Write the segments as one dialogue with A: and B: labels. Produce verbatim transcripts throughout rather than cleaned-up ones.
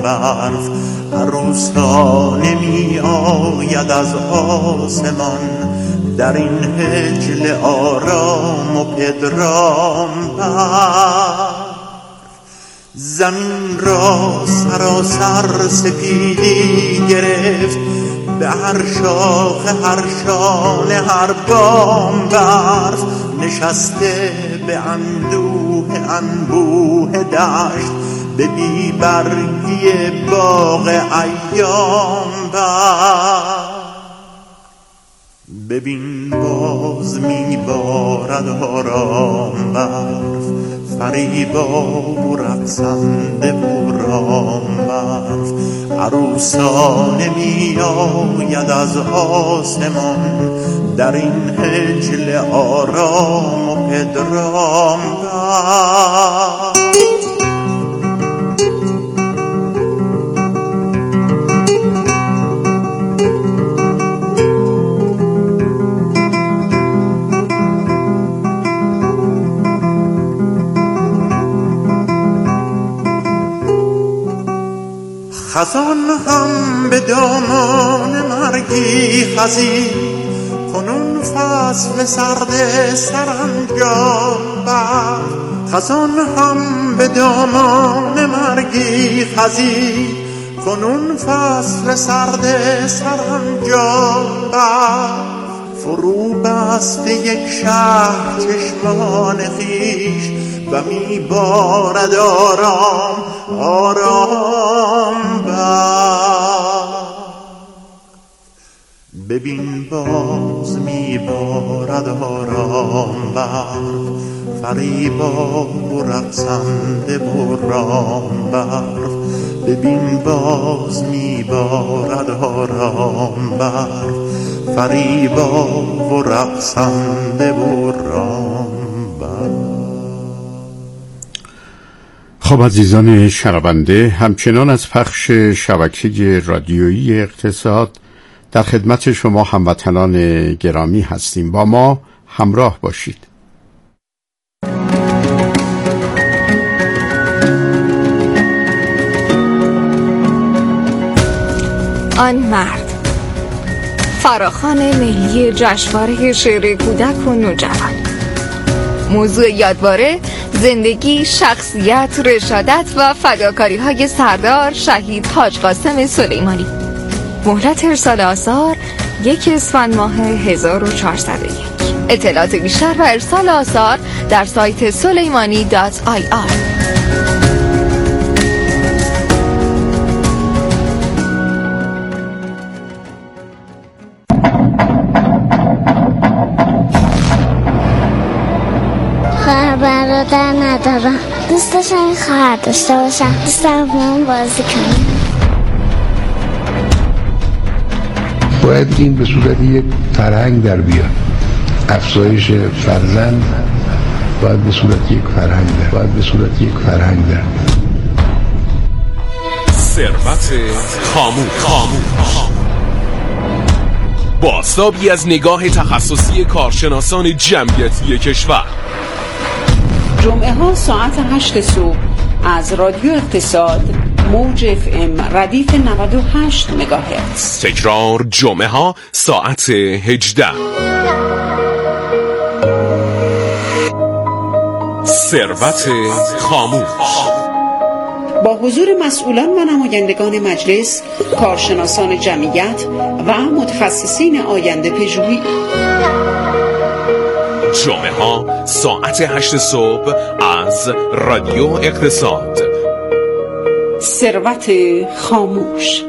A: برف، عروسانه می آید از آسمان در این هجل آرام و پدرام برف. زمین را سراسر سپیدی گرفت، به هر شاخه هر شانه هر بام برف، نشسته به اندوه انبوه دشت، به بی برگی باغ ایام برف. ببین باز می بارد آرام برف، فریبا و رقصنده و رام برف، عروسانه می آید از آسمان در این هجل آرام و پدرام برف. خزان هم به دامان مرگی خزید، کنون فصل سرد سرانجام برف. خزان هم به دامان مرگی خزید، کنون فصل سرد سرانجام برف. فرو بست یک شهر چشمان خویش و می بارد آرام آرام برف. ببین باز می بارد آرام برف، فریبا و رقصنده و رام برف. ببین باز می بارد آرام برف، فریبا و رقصنده و رام برف.
B: خب عزیزان شنونده، همچنان از پخش شبکه رادیویی اقتصاد در خدمت شما هموطنان گرامی هستیم. با ما همراه باشید.
C: آن مرد، فراخوان ملی جشنواره شعر کودک و نوجوان. موضوع یادباره: زندگی، شخصیت، رشادت و فداکاری های سردار شهید حاج قاسم سلیمانی. مهلت ارسال آثار یک اسفند ماه هزار و چهارصد و یک. اطلاعات بیشتر و ارسال آثار در سایت سلیمانی دات آی آر.
D: برادر ندارم، دوست داشتم خواهر داشته باشم، دوست دارم با اون بازی کنم.
E: باید این به صورت یک فرهنگ در بیاد. افزایش فرزند باید به صورت یک فرهنگ در باید به صورت یک فرهنگ در
F: ثروت خاموش. خاموش بازتابی از نگاه تخصصی کارشناسان جمعیتی کشور.
G: جمعه ها ساعت هشت صبح از رادیو اقتصاد موج اف ام ردیف نود و هشت مگاهرتز.
F: تکرار جمعه ها ساعت هجده. ثروت خاموش
G: با حضور مسئولان و نمایندگان مجلس، کارشناسان جمعیت و متخصصین آینده پژوهی.
F: جمعه ها ساعت هشت صبح از رادیو اقتصاد.
G: ثروت خاموش.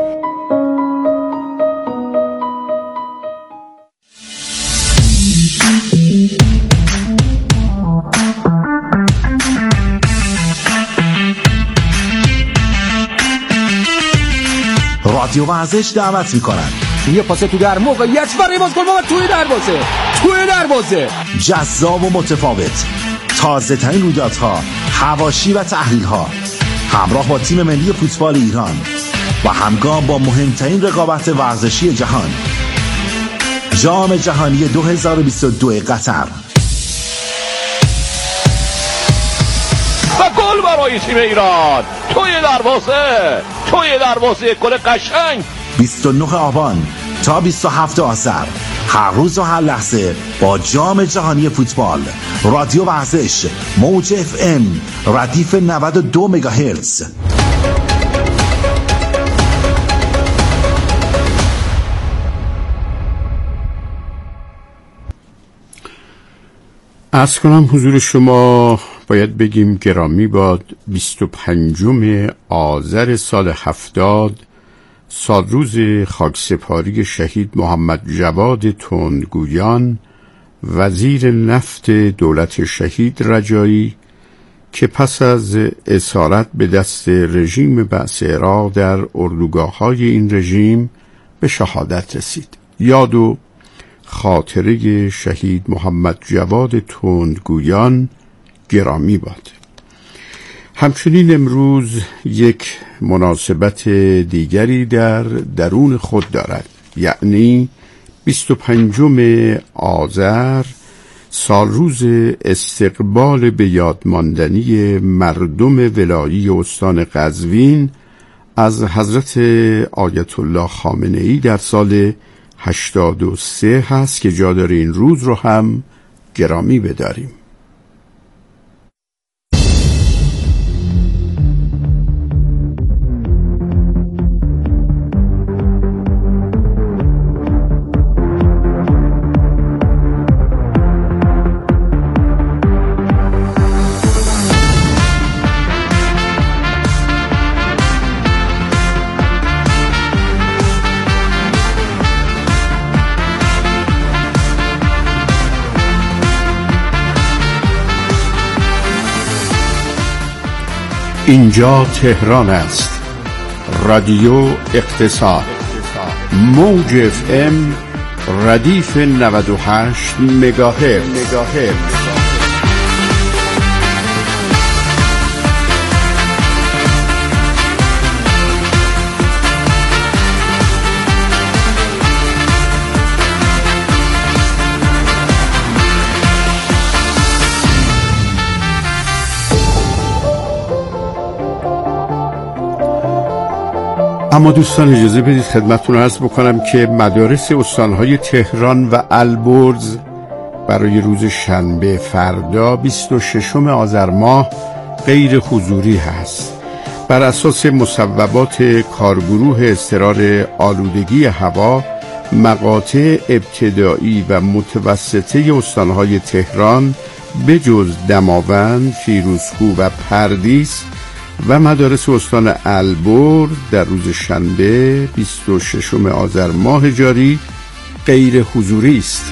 H: رادیو ورزش دعوت می‌کند.
I: یه پاس تو در موقعیت برای بازیکن بابا توی دروازه. توی دروازه.
H: جذاب و متفاوت. تازه ترین رویدادها، حواشی و تحلیل‌ها. همراه با تیم ملی فوتبال ایران و همگام با مهمترین رقابت ورزشی جهان. جام جهانی دو هزار و بیست و دو قطر.
I: و گل
J: گل برای تیم ایران. توی دروازه توی دروازه گل قشنگ.
H: بیست و نه آبان تا بیست و هفتم آذر هر روز و هر لحظه با جام جهانی فوتبال رادیو ورزش موج اف ام ردیف نود و دو مگاهرتز.
B: عرض کنم حضور شما باید بگیم گرامی باد بیست و پنجم آذر سال هفتاد، سال روز خاکسپاری شهید محمد جواد تندگویان وزیر نفت دولت شهید رجایی که پس از اسارت به دست رژیم بعث عراق در اردوگاه‌های این رژیم به شهادت رسید. یاد و خاطره شهید محمد جواد تندگویان گرامی باد. همچنین امروز یک مناسبت دیگری در درون خود دارد، یعنی بیست و پنجم آذر، سال روز استقبال به یادماندنی مردم ولایی استان قزوین از حضرت آیت الله خامنه‌ای در سال هشتاد و سه هست که جا داره این روز رو هم گرامی بداریم. اینجا تهران است. رادیو اقتصاد موج اف ام ردیف نود و هشت مگاهرتز. اما دوستان اجازه بدید خدمتتون عرض بکنم که مدارس استانهای تهران و البرز برای روز شنبه فردا بیست و ششم آذر ماه غیر حضوری هست. بر اساس مصوبات کارگروه اضطرار آلودگی هوا، مقاطع ابتدایی و متوسطه استانهای تهران بجز دماوند، فیروزکوه و پردیس و مدارس استان البرز در روز شنبه بیست و ششم آذر ماه جاری غیر حضوری است.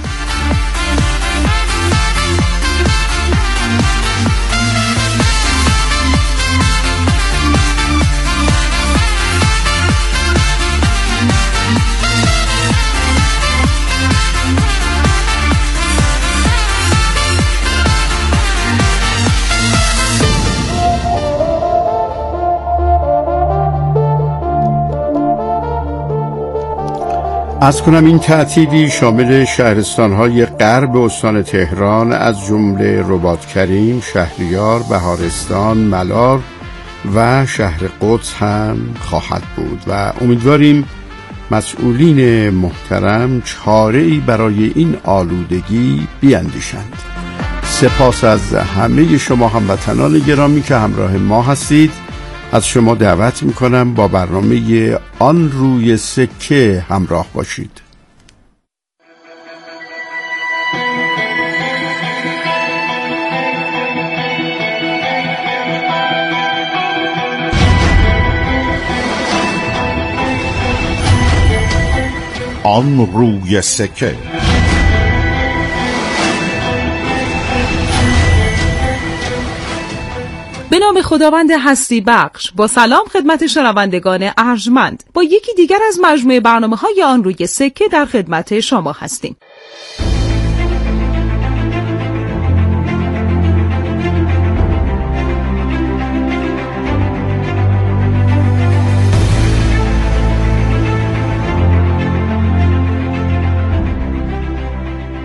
B: از کنم این تعطیلی شامل شهرستان‌های غرب استان تهران از جمله رباطکریم، شهریار، بهارستان، ملار و شهر قدس هم خواهد بود و امیدواریم مسئولین محترم چاره‌ای برای این آلودگی بیندیشند. سپاس از همه شما هموطنان گرامی که همراه ما هستید. از شما دعوت میکنم با برنامه آن روی سکه همراه باشید.
H: آن روی سکه.
K: به نام خداوند هستی بخش، با سلام خدمت شنوندگان ارجمند. با یکی دیگر از مجموعه برنامه‌های آن روی سکه در خدمت شما هستیم.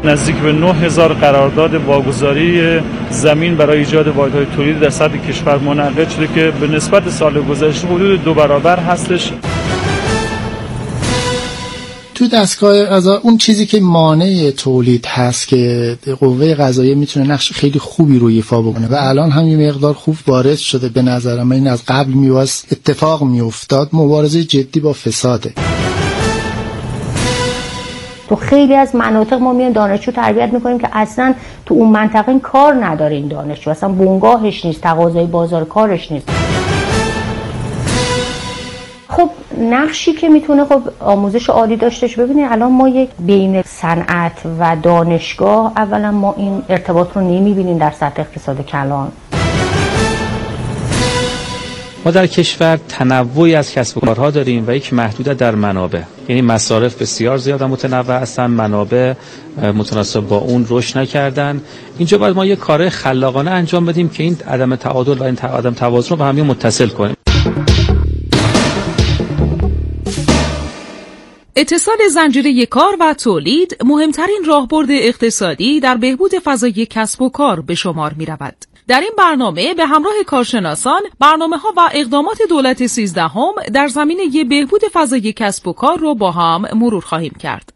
L: نزدیک به نه هزار قرارداد واگذاری زمین برای ایجاد واحدهای تولید در سطح کشور منعقد شده که به نسبت سال گذشته حدود دو برابر هستش.
M: تو دستگاه قضا اون چیزی که مانع تولید هست که قوه قضاییه میتونه نقش خیلی خوبی رو ایفا بکنه و الان هم یه مقدار خوب وارد شده. به نظر من این از قبل میواز اتفاق میافتاد. مبارزه جدی با فساده.
N: تو خیلی از مناطق ما میان دانشجو تربیت میکنیم که اصلا تو اون منطقه این کار نداره، این دانشجو اصلا بنگاهش نیست، تقاضای بازار کارش نیست. خب نقشی که میتونه خب آموزش عالی داشتش. ببینید الان ما یک بین صنعت و دانشگاه، اولا ما این ارتباط رو نمیبینیم در سطح اقتصاد کلان.
O: ما در کشور تنوعی از کسب و کارها داریم و یک محدودیت در منابع، یعنی مصارف بسیار زیاد و متنوع هستن، منابع متناسب با اون رشد نکردن. اینجا باید ما یک کار خلاقانه انجام بدیم که این عدم تعادل و این عدم توازن رو به هم متصل کنیم.
K: اتصال زنجیره کار و تولید مهمترین راهبرد اقتصادی در بهبود فضای کسب و کار به شمار می رود. در این برنامه به همراه کارشناسان برنامه ها و اقدامات دولت سیزدهم در زمینه بهبود فضای کسب و کار رو با هم مرور خواهیم کرد.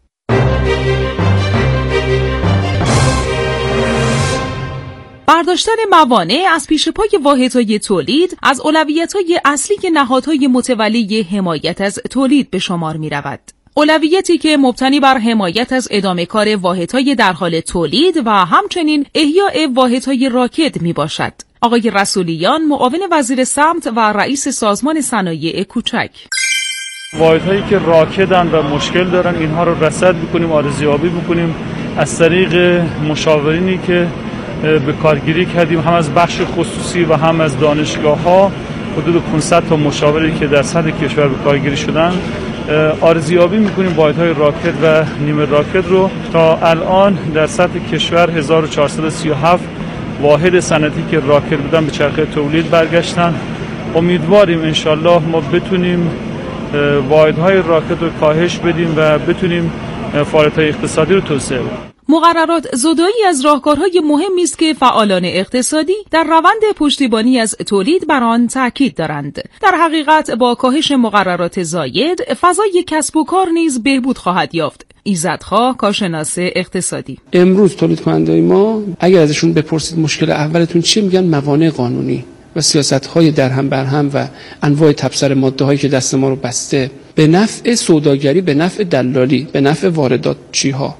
K: برداشتن موانع از پیش پای واحدهای تولید از اولویت‌های اصلی نهادهای متولی حمایت از تولید به شمار می رود. اولویتی که مبتنی بر حمایت از ادامه کار واحدهای در حال تولید و همچنین احیاء واحدهای راکد می باشد. آقای رسولیان، معاون وزیر سمت و رئیس سازمان صنایع کوچک:
L: واحدهایی که راکدن و مشکل دارن اینها رو رصد بکنیم، آرزیابی بکنیم از طریق مشاورینی که به کارگیری کردیم، هم از بخش خصوصی و هم از دانشگاه‌ها. حدود پانصد تا مشاوری که در سطح کشور به کارگیری شدن آرزیابی میکنیم واحدهای راکد و نیمه راکد رو. تا الان در سطح کشور هزار و چهارصد و سی و هفت واحد صنعتی که راکد بودن به چرخه تولید برگشتن. امیدواریم انشالله ما بتونیم واحدهای راکد رو کاهش بدیم و بتونیم فعالیت‌های اقتصادی رو توسعه بدیم.
K: مقررات زدایی از راهکارهای مهمی است که فعالان اقتصادی در روند پشتیبانی از تولید بر آن تاکید دارند. در حقیقت با کاهش مقررات زاید فضای کسب و کار نیز بهبود خواهد یافت. ایزدخواه، کارشناس اقتصادی:
P: امروز تولید کنندگان ما اگر ازشون بپرسید مشکل اولتون چیه، میگن موانع قانونی و سیاست‌های درهم برهم و انواع تبصره ماده‌هایی که دست ما رو بسته به نفع سوداگری، به نفع دلالی، به نفع وارداتچی‌ها.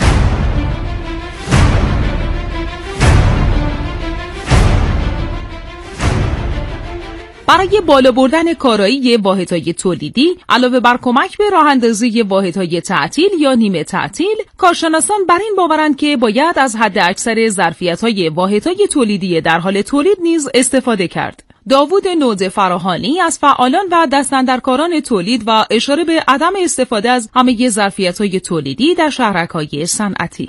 K: برای بالا بردن کارایی واحدهای تولیدی علاوه بر کمک به راه‌اندازی واحدهای تعطیل یا نیمه تعطیل، کارشناسان بر این باورند که باید از حد اکثر ظرفیت‌های واحدهای تولیدی در حال تولید نیز استفاده کرد. داوود نود فراهانی از فعالان و دستاندرکاران تولید و اشاره به عدم استفاده از همه ظرفیت‌های تولیدی در شهرک‌های صنعتی: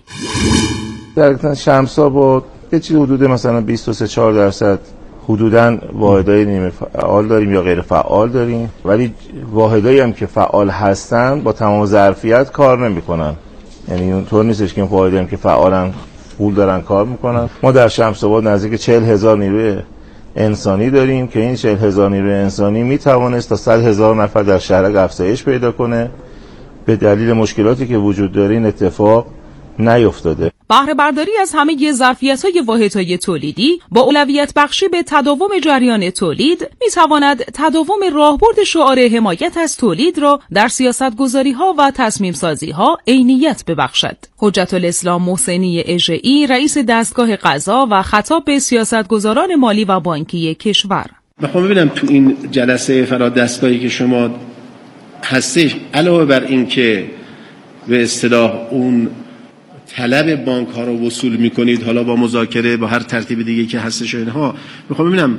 Q: در شمس‌آباد با یه چیز حدود مثلا بیست و سه چهار درصد حدوداً واحدهای نیمه فعال داریم یا غیر فعال داریم، ولی واحدهایی هم که فعال هستن با تمام ظرفیت کار نمی‌کنن. یعنی اونطور نیستش که این واحدهایی هم که فعالن پول دارن کار می‌کنن. ما در شمس‌آباد نزدیک چهل هزار نیروی انسانی داریم که این چهل هزار نیروی انسانی میتوانست تا صد هزار نفر در شهرک افزایش پیدا کنه. به دلیل مشکلاتی که وجود داره این اتفاق نیفتاده.
K: بهره برداری از همه ظرفیت‌های واحدهای تولیدی با اولویت بخشی به تداوم جریان تولید می‌تواند تداوم راهبرد شعار حمایت از تولید را در سیاست‌گذاری‌ها و تصمیم‌سازی‌ها عینیت ببخشد. حجت الاسلام محسنی اژه‌ای، رئیس دستگاه قضا و خطاب به سیاست‌گذاران مالی و بانکی کشور:
R: می‌خوام ببینم تو این جلسه فرا دستگاهی که شما هستش، علاوه بر این که به اصطلاح اون طلب بانک ها رو وصول میکنید، حالا با مذاکره با هر ترتیب دیگه که هستش اینها، میخوام ببینم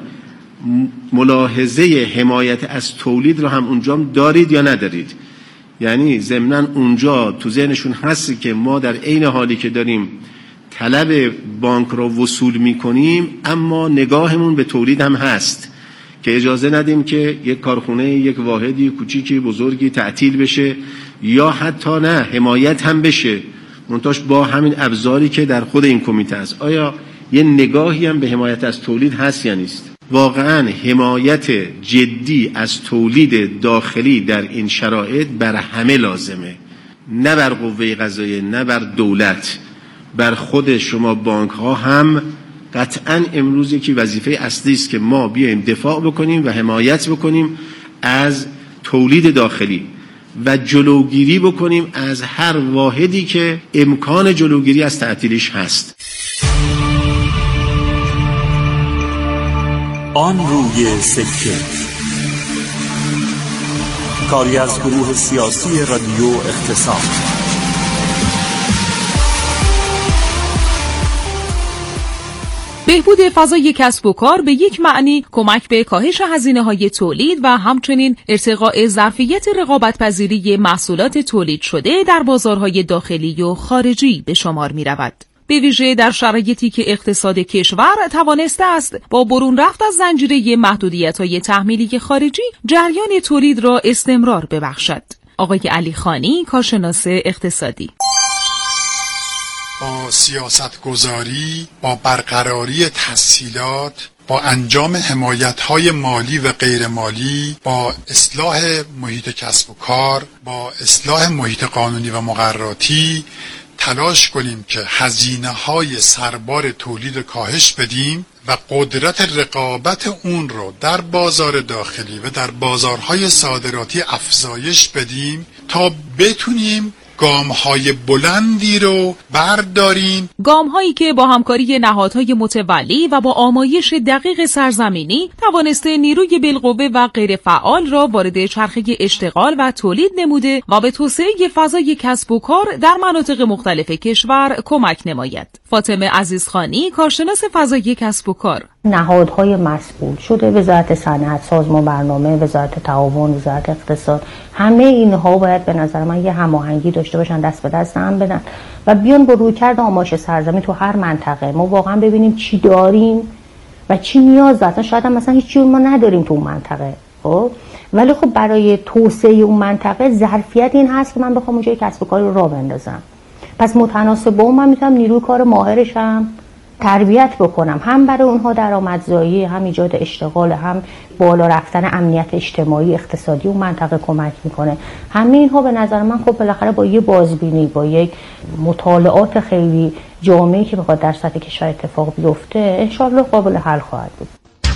R: ملاحظه حمایت از تولید رو هم اونجا دارید یا ندارید؟ یعنی ضمناً اونجا تو ذهنشون هست که ما در عین حالی که داریم طلب بانک رو وصول میکنیم، اما نگاهمون به تولید هم هست که اجازه ندیم که یک کارخونه، یک واحدی کوچیکی بزرگی تعطیل بشه، یا حتی نه حمایت هم بشه. منتاش با همین ابزاری که در خود این کمیته است. آیا یه نگاهی هم به حمایت از تولید هست یا نیست؟ واقعا حمایت جدی از تولید داخلی در این شرایط بر همه لازمه، نه بر قوه قضاییه، نه بر دولت، بر خود شما بانک ها هم قطعا امروز یکی وظیفه اصلی است که ما بیایم دفاع بکنیم و حمایت بکنیم از تولید داخلی و جلوگیری بکنیم از هر واحدی که امکان جلوگیری از تعطیلیش هست.
S: آن روی سکه، کاری از گروه سیاسی رادیو اقتصاد.
K: بهبود فضای کسب و کار به یک معنی کمک به کاهش هزینه‌های تولید و همچنین ارتقاء ظرفیت رقابت‌پذیری محصولات تولید شده در بازارهای داخلی و خارجی به شمار می‌رود. به ویژه در شرایطی که اقتصاد کشور توانسته است با برون رفت از زنجیره محدودیت‌های تحمیلی خارجی جریان تولید را استمرار ببخشد. آقای علی خانی، کارشناس اقتصادی:
T: با سیاست گذاری، با برقراری تسهیلات، با انجام حمایت‌های مالی و غیر مالی، با اصلاح محیط کسب و کار، با اصلاح محیط قانونی و مقرراتی تلاش کنیم که هزینه‌های سربار تولید کاهش بدیم و قدرت رقابت اون رو در بازار داخلی و در بازارهای صادراتی افزایش بدیم تا بتونیم گام‌های بلندی رو برداریم،
K: گام‌هایی که با همکاری نهادهای متولی و با آمایش دقیق سرزمینی توانسته نیروی بالقوه و غیر فعال را وارد چرخه اشتغال و تولید نموده و به توسعه فضای کسب و کار در مناطق مختلف کشور کمک نماید. فاطمه عزیزخانی، کارشناس فضای کسب و کار:
N: نهادهای مسئول شده، وزارت صنعت، سازمان برنامه، وزارت تعاون، وزارت اقتصاد، همه اینها باید به نظر من یه هماهنگی داشته باشن، دست به دست هم بدن و بیان با رویکرد آمایش سرزمین تو هر منطقه ما واقعا ببینیم چی داریم و چی نیاز داریم. شاید هم مثلا هیچ چیزی ما نداریم تو اون منطقه، خب ولی خب برای توسعه اون منطقه ظرفیت این هست که من بخوام اونجا کسب و کاری رو راه بندازم. پس متناسب با اون من میتونم نیروی کار ماهرشم تربیت بکنم، هم برای اونها درآمدزایی، هم ایجاد اشتغال، هم بالا رفتن امنیت اجتماعی اقتصادی اون منطقه کمک میکنه. همه اینها به نظر من خب بالاخره با یه بازبینی، با یک مطالعات خیلی جامعی که بخواد در سطح کشور اتفاق بیفته انشالله قابل حل خواهد بود.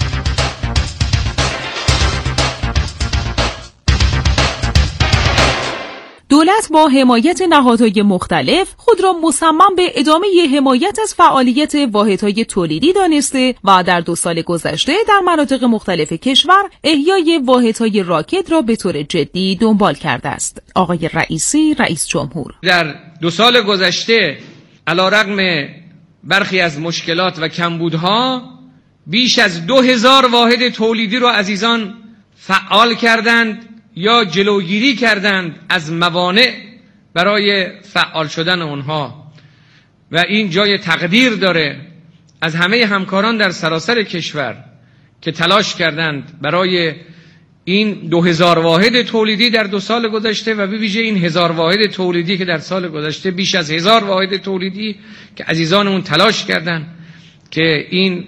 K: دولت با حمایت نهادهای مختلف خود را مصمم به ادامه حمایت از فعالیت واحدهای تولیدی دانسته و در دو سال گذشته در مناطق مختلف کشور احیای واحدهای راکد را به طور جدی دنبال کرده است. آقای رئیسی، رئیس جمهور:
U: در دو سال گذشته علیرغم برخی از مشکلات و کمبودها بیش از دو هزار واحد تولیدی را عزیزان فعال کردند یا جلوگیری کردند از موانع برای فعال شدن اونها و این جای تقدیر داره از همه همکاران در سراسر کشور که تلاش کردند برای این دو هزار واحد تولیدی در دو سال گذشته و به ویژه این هزار واحد تولیدی که در سال گذشته بیش از هزار واحد تولیدی که عزیزانمون تلاش کردند که این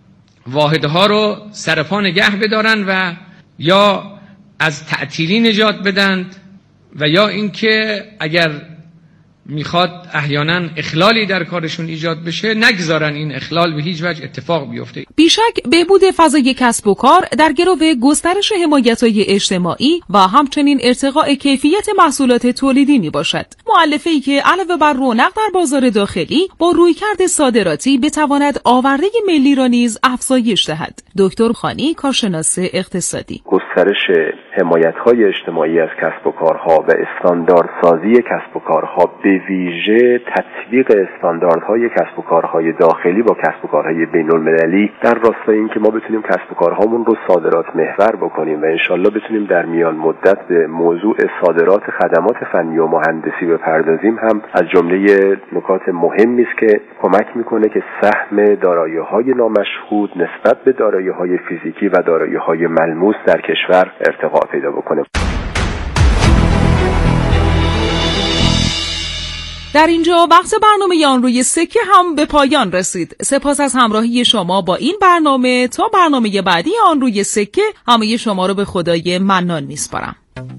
U: واحدها رو سرپا نگه بدارن و یا از تعطیلی نجات بدند و یا اینکه اگر میخواد احیانا اخلالی در کارشون ایجاد بشه نگذارن این اخلال به هیچ وجه اتفاق بیفته.
K: بیشک بهبود فضای کسب و کار در گرو گسترش حمایت‌های اجتماعی و همچنین ارتقاء کیفیت محصولات تولیدی می باشد. مؤلفه‌ای که علاوه بر رونق در بازار داخلی با رویکرد صادراتی بتواند آورده ملی را نیز افزایش دهد. دکتر خانی، کارشناس اقتصادی:
V: گسترش حمایت‌های اجتماعی از کسب و کارها و استانداردسازی کسب و کارها به ویژه تطبیق استانداردهای کسب و کارهای داخلی با کسب و کارهای بین‌المللی در راستای این که ما بتونیم کسب و کارهامون رو صادرات محور بکنیم و انشالله بتونیم در میان مدت به موضوع صادرات خدمات فنی و مهندسی بپردازیم هم از جمله نکات مهمی است که کمک میکنه که سهم دارایی‌های نامشهود نسبت به دارایی‌های فیزیکی و دارایی‌های ملموس در کشور ارتقا پیدا بکنه.
K: در اینجا وقت برنامه آن روی سکه هم به پایان رسید. سپاس از همراهی شما با این برنامه. تا برنامه بعدی آن روی سکه، همه شما رو به خدای منان میسپارم.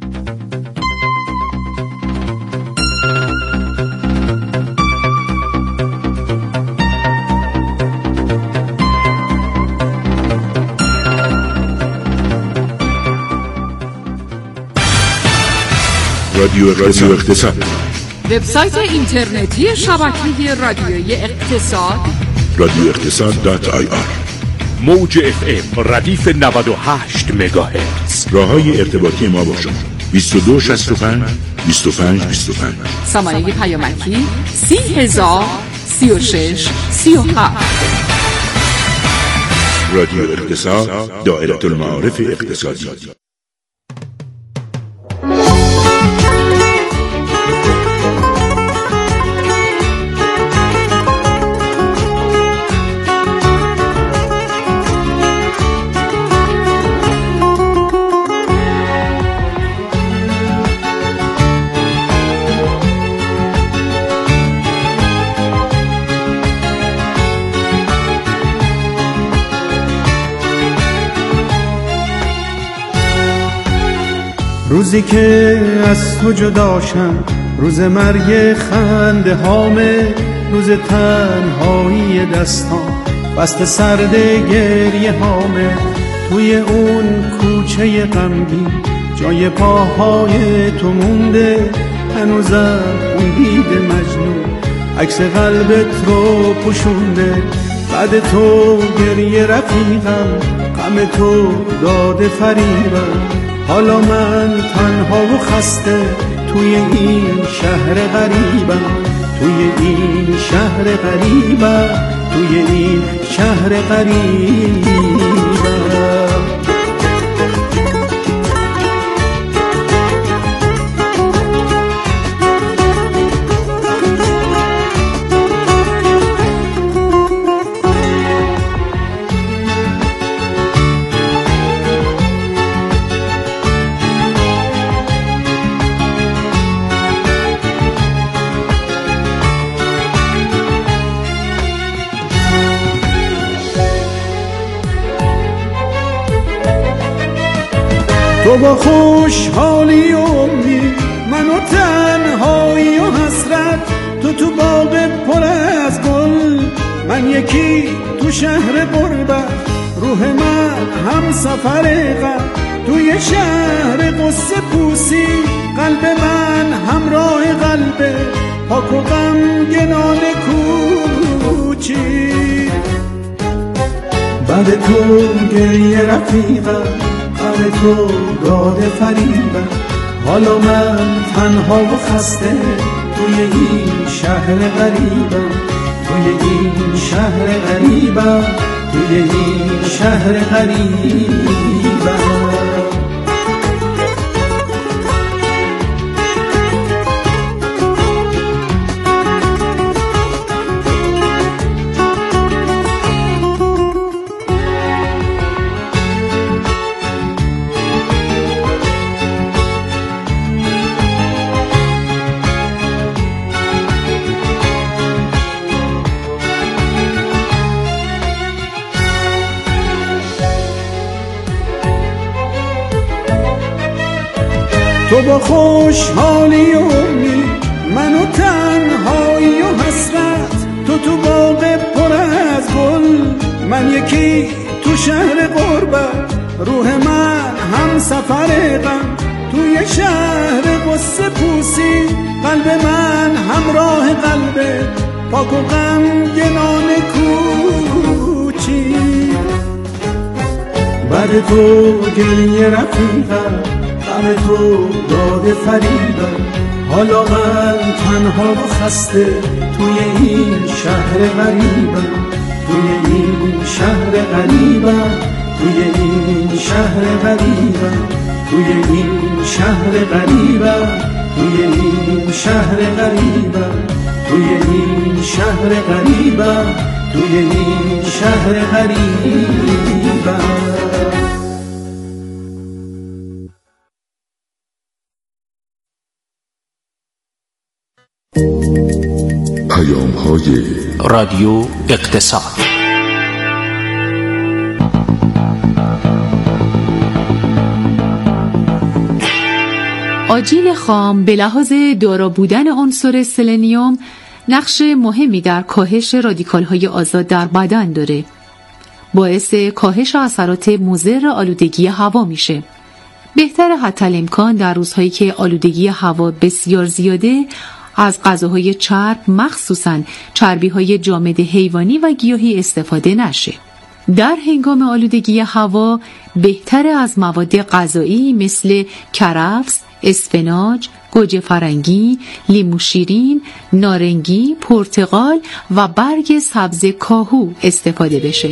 H: رادیو اقتصاد،
G: وبسایت اینترنتی شبکه رادیویی اقتصاد
H: رادیو اقتصاد دات آی آر.
F: موج اف ام ردیف نود و هشت مگاهرتز.
H: راههای ارتباطی ما با شما بیست و دو شصت و پنج بیست و پنج بیست و پنج.
G: سامانه پیامکی سی هزار سی و شش سی و هفت.
H: رادیو اقتصاد، دائره المعارف اقتصادی.
A: روزی که از تو جداشم، روز مرگ خنده هامه، روز تنهایی دستان بست سرد گریه هامه. توی اون کوچه غمگین جای پاهای تو مونده، هنوزم اون بید مجنون عکس قلبت رو پوشونده. بعد تو گریه رفیقم، غم تو داده فریبم. حالا من تنها و خسته توی این شهر غریبم، توی این شهر غریبم، توی این شهر غریبم. تو با خوشحالی و امید، من و تنهایی و حسرت. تو تو باغ پر از گل، من یکی تو شهر غربت. روح من هم سفر غم، توی شهر قصه پوسی. قلب من همراه قلب پاک و غمگنان کوچی. بعد تو گریه رفیقم، غم تو داده فریبم. حالا من تنها و خسته توی این شهر غریبم، توی این شهر غریبم، توی این شهر غریبم. تو با خوشحالی و امید، من و تنهایی و حسرت. تو تو باغ پر از گل، من یکی تو شهر غربت. روح من هم سفر غم، توی شهر قصه پوسی. قلب من همراه قلب پاک و غمگنان کوچی. بعد تو گریه رفیقم، غم تو داده فریبم. حالا من تنها و خسته توی این شهر غریبم، توی این شهر غریبم، توی این شهر غریبم، توی این شهر غریبم، توی این شهر غریبم، توی این شهر غریبم، توی این شهر غریبم.
C: پیام‌های رادیو اقتصاد.
D: آجیل خام به لحاظ دارا بودن عنصر سلنیوم نقش مهمی در کاهش رادیکال‌های آزاد در بدن داره. باعث کاهش اثرات مضر آلودگی هوا میشه. بهتر حتی الامکان در روزهایی که آلودگی هوا بسیار زیاده از غذاهای چرب، مخصوصاً چربی‌های جامد حیوانی و گیاهی استفاده نشه. در هنگام آلودگی هوا بهتر از مواد غذایی مثل کرفس، اسفناج، گوجه فرنگی، لیمو شیرین، نارنگی، پرتقال و برگ سبز کاهو استفاده بشه.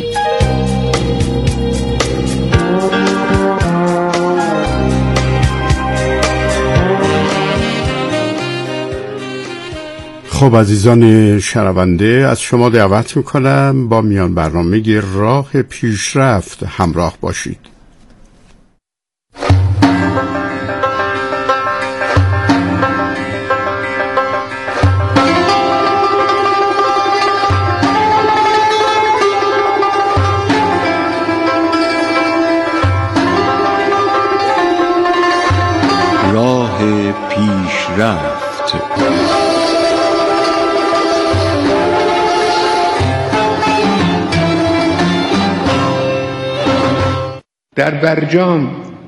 B: خب عزیزان شنونده، از شما دعوت میکنم با میان برنامه راه پیشرفت همراه باشید.
C: راه پیشرفت.
E: در برجام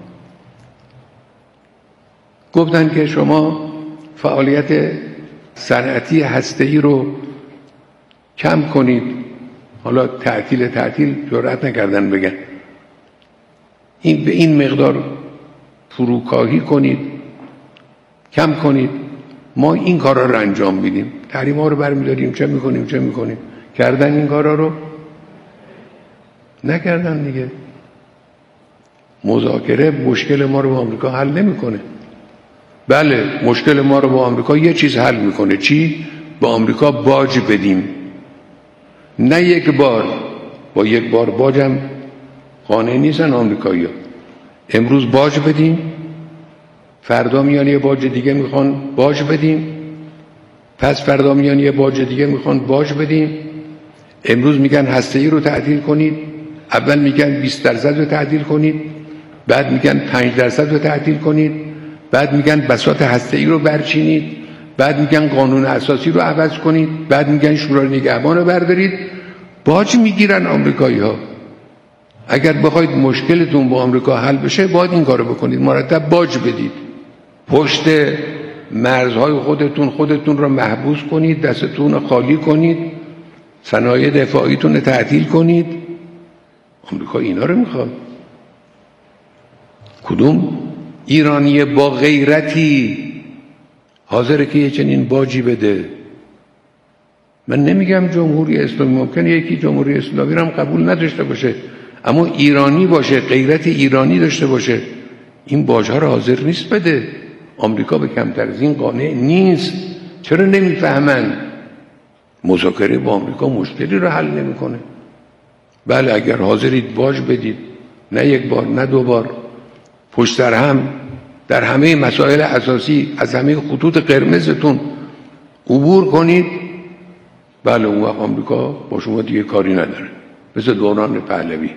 E: گفتن که شما فعالیت صنعتی هسته‌ای رو کم کنید. حالا تعطیل تعطیل جرأت نکردن بگن. این به این مقدار فروکاهی کنید، کم کنید. ما این کارا رو انجام میدیم. تحریم ها رو برمی‌داریم، چه میکنیم چه میکنیم. کردن این کارا رو نکردن دیگه. مذاکره مشکل ما رو با آمریکا حل نمیکنه. بله مشکل ما رو با آمریکا یه چیز حل میکنه. چی؟ با آمریکا باج بدیم. نه یک بار، با یک بار باجم قانع نیستن آمریکایی‌ها. امروز باج بدیم، فردا میان یه باج دیگه میخوان باج بدیم، پس فردا میان یه باج دیگه میخوان باج بدیم. امروز میگن هسته‌ای رو تعطیل کنید، اول میگن بیست درصد رو تعطیل کنید، بعد میگن پنج درصد رو تعطیل کنید، بعد میگن بساط هسته‌ای رو برچینید، بعد میگن قانون اساسی رو عوض کنید، بعد میگن شورای نگهبان رو بردارید. باج میگیرن آمریکایی‌ها. اگر بخواید مشکلتون با آمریکا حل بشه باید این کارو بکنید، مرتب باج بدید. پشت مرزهای خودتون خودتون رو محبوس کنید، دستتون رو خالی کنید، صنایع دفاعیتون رو تعطیل کنید. آمریکا اینا رو میخواد. کدوم ایرانی با غیرتی حاضره که یه چنین باجی بده؟ من نمیگم جمهوری اسلامی، ممکنه یکی جمهوری اسلامی رو هم قبول نداشته باشه، اما ایرانی باشه، غیرت ایرانی داشته باشه، این باج‌ها رو حاضر نیست بده. آمریکا به کمتر از این قانع نیست. چرا نمیفهمن؟ مذاکره با آمریکا مشکلی رو حل نمیکنه. بله اگر حاضرید باج بدید، نه یک بار نه دو بار، پشت سر هم در همه مسائل اساسی از همه خطوط قرمزتون عبور کنید، بله اون وقت آمریکا با شما دیگه کاری نداره. مثل دوران پهلوی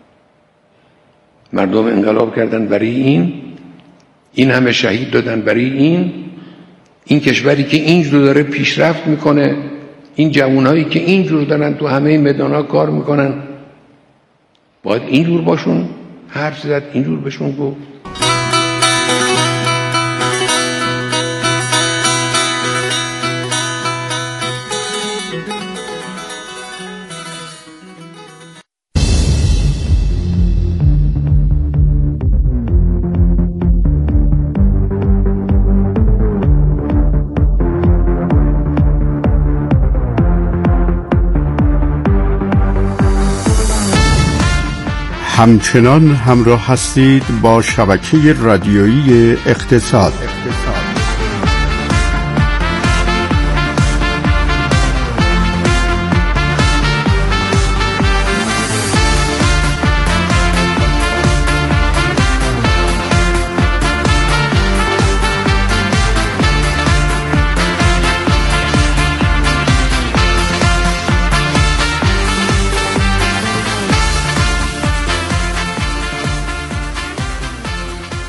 E: مردم انقلاب کردن برای این، این همه شهید دادن برای این، این کشوری که اینجور داره پیشرفت میکنه، این جوانهایی که اینجور دارن تو همه میدانها کار میکنن، باید اینجور باشون حرف زد، اینجور بهشون گفت.
B: همچنان همراه هستید با شبکه رادیویی اقتصاد.